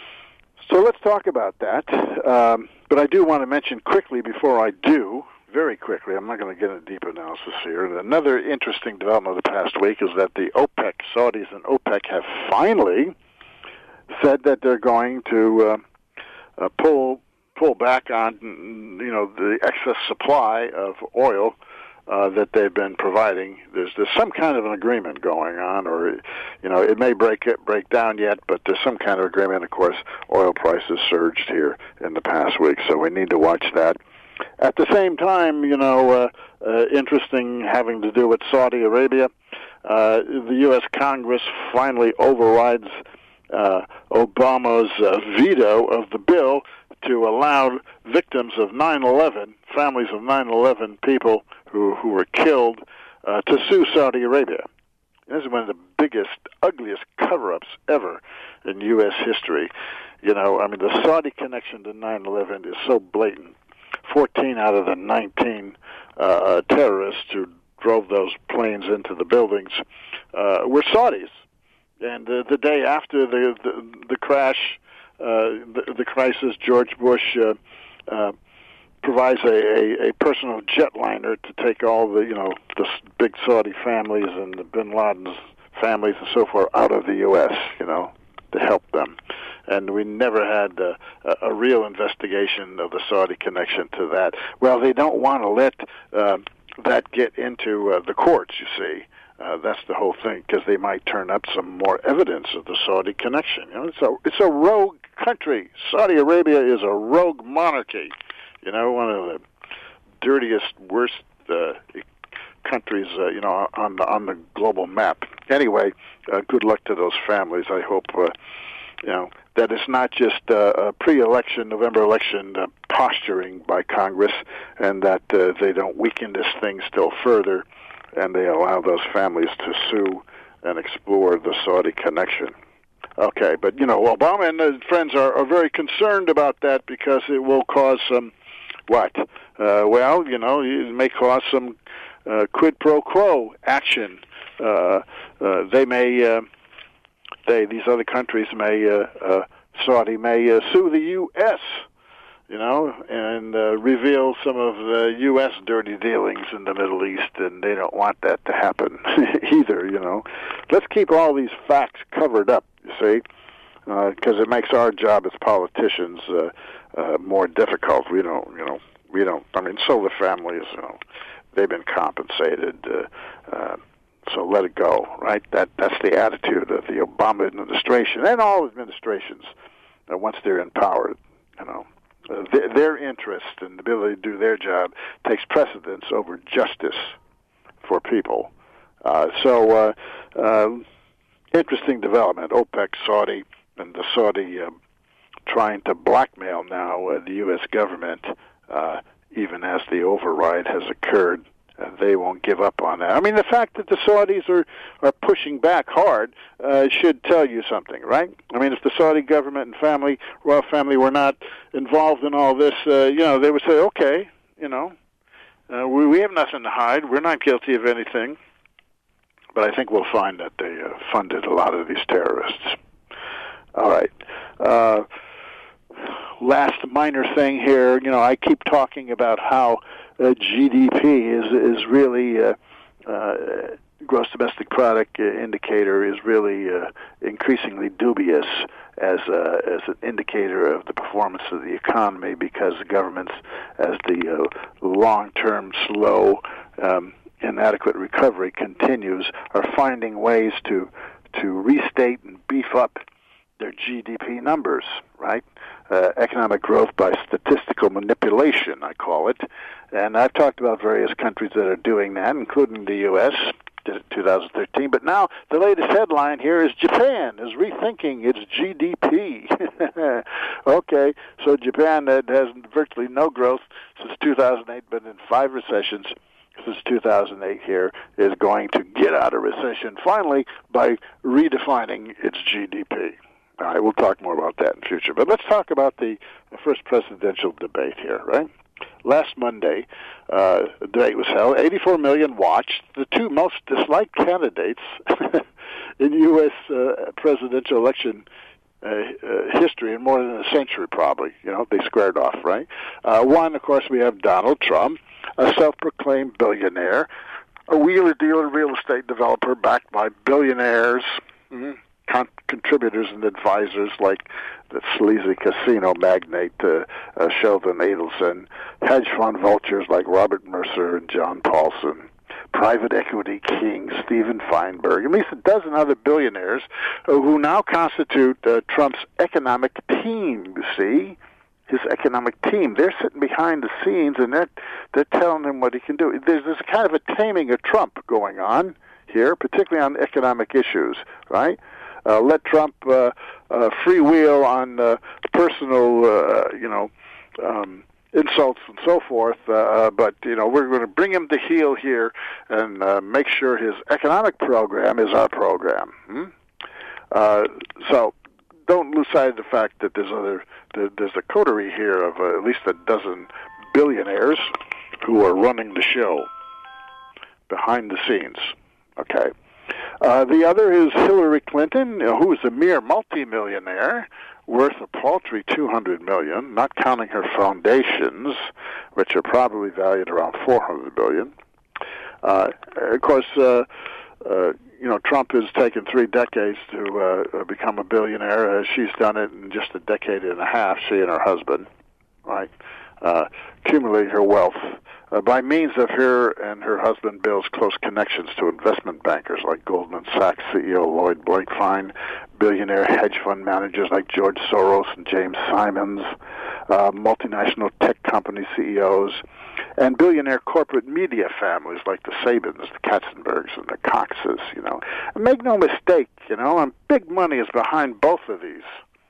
so let's talk about that. Um, But I do want to mention quickly, before I do, very quickly, I'm not going to get into deep analysis here, another interesting development of the past week is that the OPEC, Saudis and OPEC, have finally said that they're going to uh, uh, pull pull back on, you know, the excess supply of oil uh, that they've been providing. There's there's some kind of an agreement going on, or you know, it may break it, break down yet, but there's some kind of agreement. Of course, oil prices surged here in the past week, so we need to watch that. At the same time, you know, uh, uh, interesting having to do with Saudi Arabia, uh, the U S Congress finally overrides uh, Obama's uh, veto of the bill to allow victims of nine eleven, families of nine eleven people who, who were killed, uh, to sue Saudi Arabia. This is one of the biggest, ugliest cover-ups ever in U S history. You know, I mean, the Saudi connection to nine eleven is so blatant. fourteen out of the nineteen uh, terrorists who drove those planes into the buildings uh, were Saudis. And uh, the day after the, the, the crash, uh, the, the crisis, George Bush uh, uh, provides a, a, a personal jetliner to take all the, you know, the big Saudi families and the Bin Laden's families and so forth out of the U S, you know, to help them. And we never had uh, a, a real investigation of the Saudi connection to that. Well, they don't want to let uh, that get into uh, the courts, you see. Uh, that's the whole thing, because they might turn up some more evidence of the Saudi connection. You know, it's a, it's a rogue country. Saudi Arabia is a rogue monarchy. You know, one of the dirtiest, worst uh, countries, uh, you know, on the, on the global map. Anyway, uh, good luck to those families. I hope uh, you know, that it's not just uh, a pre-election, November election uh, posturing by Congress, and that uh, they don't weaken this thing still further, and they allow those families to sue and explore the Saudi connection. Okay, but, you know, Obama and his friends are, are very concerned about that because it will cause some, what? Uh, well, you know, it may cause some uh, quid pro quo action. Uh, uh, they may, uh, they these other countries may, uh, uh, Saudi may uh, sue the U S, you know, and uh, reveal some of the U S dirty dealings in the Middle East, and they don't want that to happen either, you know. Let's keep all these facts covered up, you see, because uh, it makes our job as politicians uh, uh, more difficult. We don't, you know, we don't, I mean, so the families, you know, they've been compensated, uh, uh, so let it go, right? That That's the attitude of the Obama administration and all administrations uh, once they're in power, you know. Uh, th- their interest and ability to do their job takes precedence over justice for people. Uh, so, uh, uh, interesting development. OPEC, Saudi, and the Saudi uh, trying to blackmail now uh, the U S government, uh, even as the override has occurred. Uh, they won't give up on that. I mean, the fact that the Saudis are, are pushing back hard uh, should tell you something, right? I mean, if the Saudi government and family, royal family, were not involved in all this, uh, you know, they would say, okay, you know, uh, we, we have nothing to hide. We're not guilty of anything. But I think we'll find that they uh, funded a lot of these terrorists. All right. Uh, last minor thing here, you know, I keep talking about how uh, G D P is is really uh, uh, gross domestic product uh, indicator is really uh, increasingly dubious as uh, as an indicator of the performance of the economy, because the governments, as the uh, long-term slow um, inadequate recovery continues, are finding ways to to restate and beef up their G D P numbers, right? Uh, economic growth by statistical manipulation, I call it. And I've talked about various countries that are doing that, including the U S, did it in two thousand thirteen. But now the latest headline here is Japan is rethinking its G D P. Okay, so Japan that has virtually no growth since two thousand eight, but in five recessions since two thousand eight here, is going to get out of recession finally by redefining its G D P. All right, we'll talk more about that in the future. But let's talk about the first presidential debate here, right? Last Monday, uh, the debate was held. eighty-four million watched. The two most disliked candidates in U S uh, presidential election uh, uh, history in more than a century, probably. You know, they squared off, right? Uh, one, of course, we have Donald Trump, a self-proclaimed billionaire, a wheeler-dealer real estate developer backed by billionaires, mm-hmm. Con- contributors and advisors like the sleazy casino magnate uh, uh, Sheldon Adelson, hedge fund vultures like Robert Mercer and John Paulson, private equity king Steven Feinberg, at least a dozen other billionaires uh, who now constitute uh, Trump's economic team, you see? His economic team. They're sitting behind the scenes, and they're, they're telling him what he can do. There's this kind of a taming of Trump going on here, particularly on economic issues, right? Uh, let Trump uh, uh, freewheel on uh, personal, uh, you know, um, insults and so forth. Uh, but, you know, we're going to bring him to heel here and uh, make sure his economic program is our program. Hmm? Uh, so don't lose sight of the fact that there's other, there's a coterie here of uh, at least a dozen billionaires who are running the show behind the scenes. Okay. Uh, the other is Hillary Clinton, who is a mere multimillionaire, worth a paltry two hundred million dollars, not counting her foundations, which are probably valued around four hundred billion dollars. Uh, of course, uh, uh, you know, Trump has taken three decades to uh, become a billionaire. Uh, she's done it in just a decade and a half, she and her husband, right? Uh, accumulate her wealth uh, by means of her and her husband Bill's close connections to investment bankers like Goldman Sachs C E O Lloyd Blankfein, billionaire hedge fund managers like George Soros and James Simons, uh, multinational tech company C E Os, and billionaire corporate media families like the Sabins, the Katzenbergs, and the Coxes, you know. And make no mistake, you know, and big money is behind both of these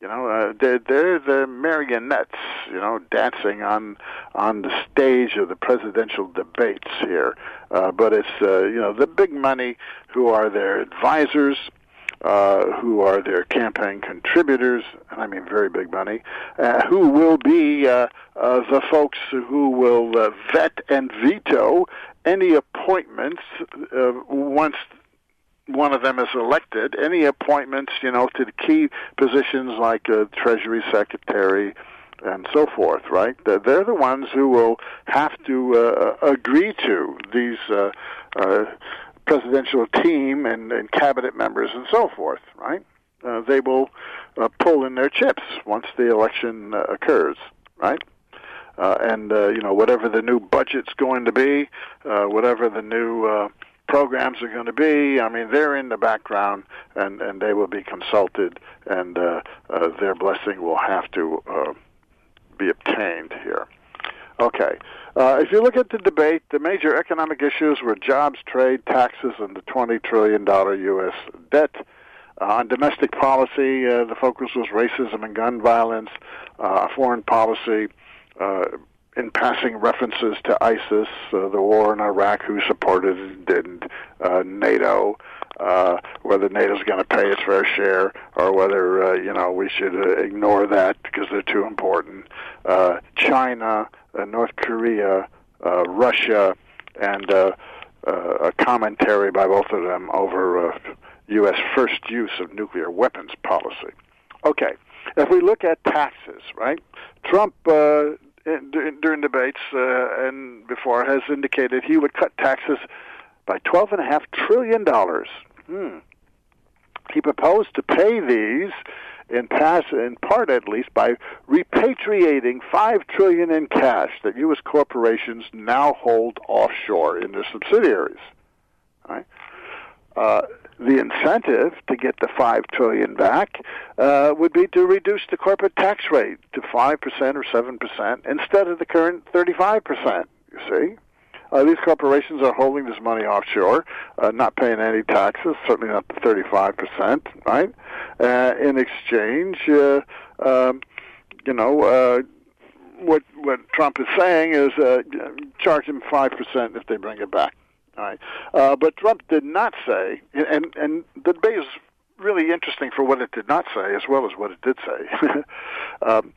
You know, uh, they're, they're the marionettes, you know, dancing on on the stage of the presidential debates here. Uh, but it's, uh, you know, the big money who are their advisors, uh, who are their campaign contributors, and I mean very big money, uh, who will be uh, uh, the folks who will uh, vet and veto any appointments uh, once one of them is elected, any appointments, you know, to the key positions like uh, Treasury Secretary and so forth, right? They're the ones who will have to uh, agree to these uh, uh, presidential team and, and cabinet members and so forth, right? Uh, they will uh, pull in their chips once the election uh, occurs, right? Uh, and, uh, you know, whatever the new budget's going to be, uh, whatever the new uh, programs are going to be, I mean, they're in the background, and, and they will be consulted, and uh, uh, their blessing will have to uh, be obtained here. Okay. Uh, if you look at the debate, the major economic issues were jobs, trade, taxes, and the twenty trillion dollars U S debt. Uh, on domestic policy, uh, the focus was racism and gun violence. Uh, foreign policy, uh, in passing references to ISIS, uh, the war in Iraq, who supported it and didn't, uh, NATO, uh, whether NATO's going to pay its fair share, or whether, uh, you know, we should uh, ignore that because they're too important. Uh, China, uh, North Korea, uh, Russia, and uh, uh, a commentary by both of them over uh, U S first use of nuclear weapons policy. Okay, if we look at taxes, right, Trump... Uh, during debates uh, and before has indicated he would cut taxes by twelve point five trillion dollars. Hmm. He proposed to pay these in pass, in part at least, by repatriating five trillion dollars in cash that U S corporations now hold offshore in their subsidiaries. Right? Uh, the incentive to get the five trillion dollars back uh, would be to reduce the corporate tax rate to five percent or seven percent instead of the current thirty-five percent, you see. Uh, these corporations are holding this money offshore, uh, not paying any taxes, certainly not the thirty-five percent, right? Uh, in exchange, uh, um, you know, uh, what what Trump is saying is uh, charge them five percent if they bring it back. All right. Uh, but Trump did not say, and, and the debate is really interesting for what it did not say as well as what it did say. um,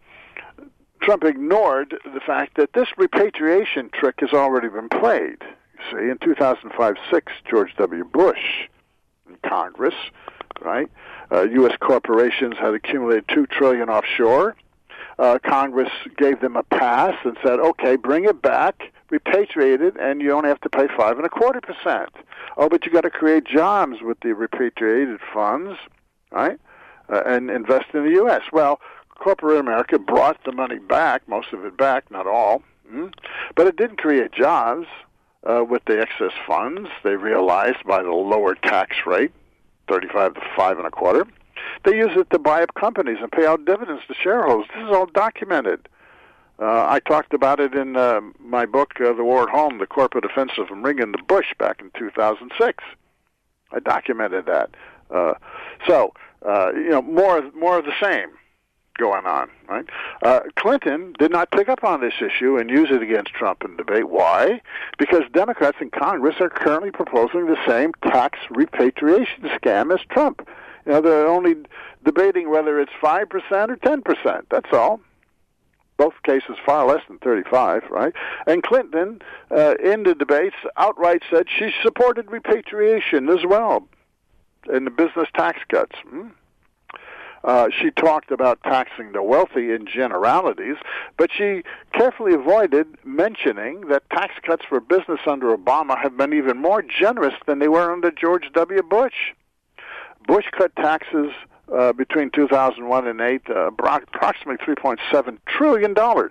Trump ignored the fact that this repatriation trick has already been played. You see, in two thousand five six, George W. Bush in Congress, right, uh, U S corporations had accumulated two trillion dollars offshore. Uh, Congress gave them a pass and said, okay, bring it back, repatriate it, and you only have to pay five and a quarter percent. Oh, but you got to create jobs with the repatriated funds, right, uh, and invest in the U S. Well, corporate America brought the money back, most of it back, not all, mm? but it didn't create jobs uh, with the excess funds. They realized by the lower tax rate, thirty-five to five and a quarter. They use it to buy up companies and pay out dividends to shareholders. This is all documented. Uh, I talked about it in uh, my book, uh, The War at Home, The Corporate Offensive from Reagan to Bush, back in two thousand six. I documented that. Uh, so, uh, you know, more, more of the same going on, right? Uh, Clinton did not pick up on this issue and use it against Trump in debate. Why? Because Democrats in Congress are currently proposing the same tax repatriation scam as Trump. You know, they're only debating whether it's five percent or ten percent. That's all. Both cases far less than thirty-five, right? And Clinton, uh, in the debates, outright said she supported repatriation as well in the business tax cuts. Hmm? Uh, she talked about taxing the wealthy in generalities, but she carefully avoided mentioning that tax cuts for business under Obama have been even more generous than they were under George W. Bush. Bush cut taxes uh, between two thousand one and eight uh, approximately three point seven trillion dollars,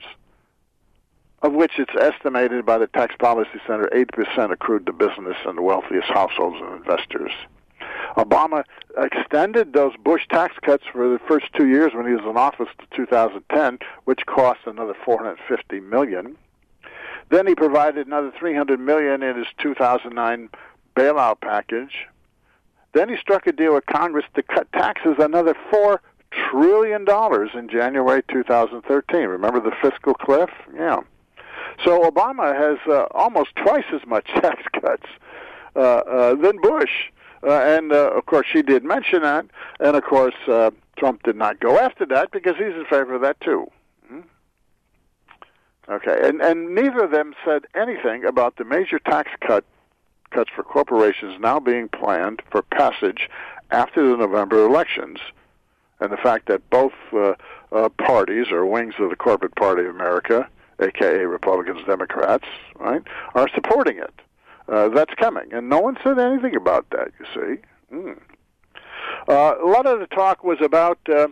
of which it's estimated by the Tax Policy Center eighty percent accrued to business and the wealthiest households and investors. Obama extended those Bush tax cuts for the first two years when he was in office to two thousand ten, which cost another four hundred fifty million dollars. Then he provided another three hundred million dollars in his two thousand nine bailout package. Then he struck a deal with Congress to cut taxes another four trillion dollars in January two thousand thirteen. Remember the fiscal cliff? Yeah. So Obama has uh, almost twice as much tax cuts uh, uh, than Bush. Uh, and, uh, of course, she did mention that. And, of course, uh, Trump did not go after that because he's in favor of that, too. Hmm? Okay. And, and neither of them said anything about the major tax cut cuts for corporations now being planned for passage after the November elections, and the fact that both uh, uh, parties, or wings of the corporate party of America, a k a. Republicans, Democrats, right, are supporting it. Uh, that's coming, and no one said anything about that, you see. Mm. Uh, a lot of the talk was about uh,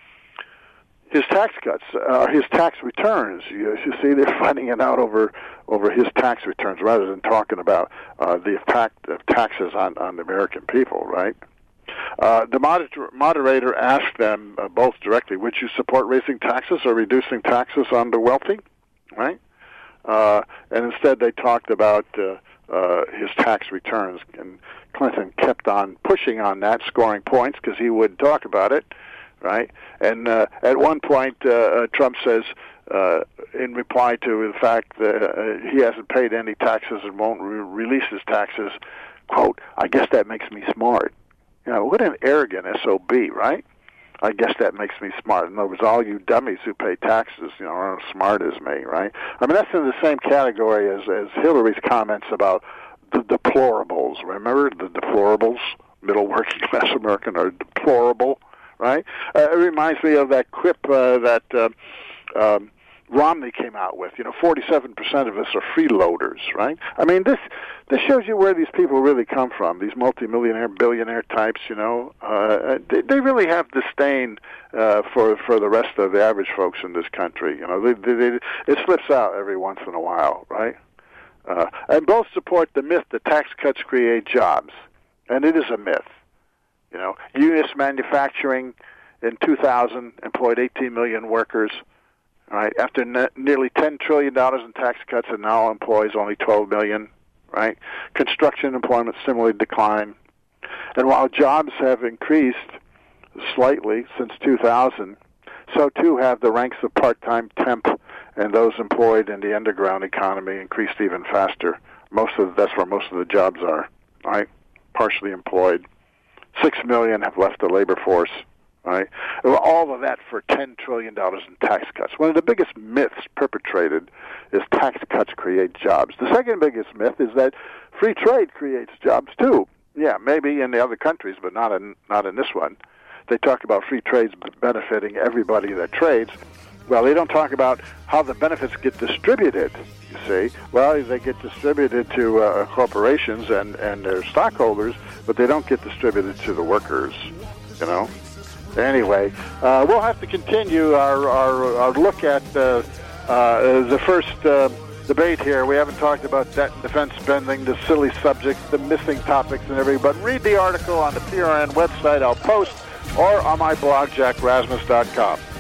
his tax cuts, uh, his tax returns. You, you see, they're fighting it out over over his tax returns rather than talking about uh, the effect of taxes on, on the American people, right? Uh, the moder- moderator asked them uh, both directly, would you support raising taxes or reducing taxes on the wealthy? Right? Uh, and instead they talked about uh, uh, his tax returns, and Clinton kept on pushing on that, scoring points because he wouldn't talk about it, right? And uh, at one point uh, uh, Trump says, uh, in reply to the fact that uh, he hasn't paid any taxes and won't re- release his taxes, quote, I guess that makes me smart. You know, what an arrogant S O B, right? I guess that makes me smart. In other words, all you dummies who pay taxes, you know, aren't as smart as me, right? I mean, that's in the same category as, as Hillary's comments about the deplorables. Remember the deplorables? Middle working class American are deplorable, right? Uh, it reminds me of that quip uh, that uh, um, Romney came out with. You know, forty-seven percent of us are freeloaders, right? I mean, this this shows you where these people really come from. These multimillionaire, billionaire types. You know, uh, they, they really have disdain uh, for for the rest of the average folks in this country. You know, they, they, they, it slips out every once in a while, right? Uh, and both support the myth that tax cuts create jobs, and it is a myth. You know, U S manufacturing in two thousand employed eighteen million workers. Right, after ne- nearly ten trillion dollars in tax cuts, it now employs only twelve million. Right, construction employment similarly declined, and while jobs have increased slightly since two thousand, so too have the ranks of part-time temp and those employed in the underground economy increased even faster. Most of that's where most of the jobs are. Right, partially employed. Six million have left the labor force. Right, all of that for ten trillion dollars in tax cuts. One of the biggest myths perpetrated is tax cuts create jobs. The second biggest myth is that free trade creates jobs too. Yeah, maybe in the other countries, but not in not in this one. They talk about free trades benefiting everybody that trades. Well, they don't talk about how the benefits get distributed, you see. Well, they get distributed to uh, corporations and, and their stockholders, but they don't get distributed to the workers, you know. Anyway, uh, we'll have to continue our, our, our look at uh, uh, the first uh, debate here. We haven't talked about debt and defense spending, the silly subjects, the missing topics, and everything. But read the article on the P R N website I'll post, or on my blog, jack rasmus dot com.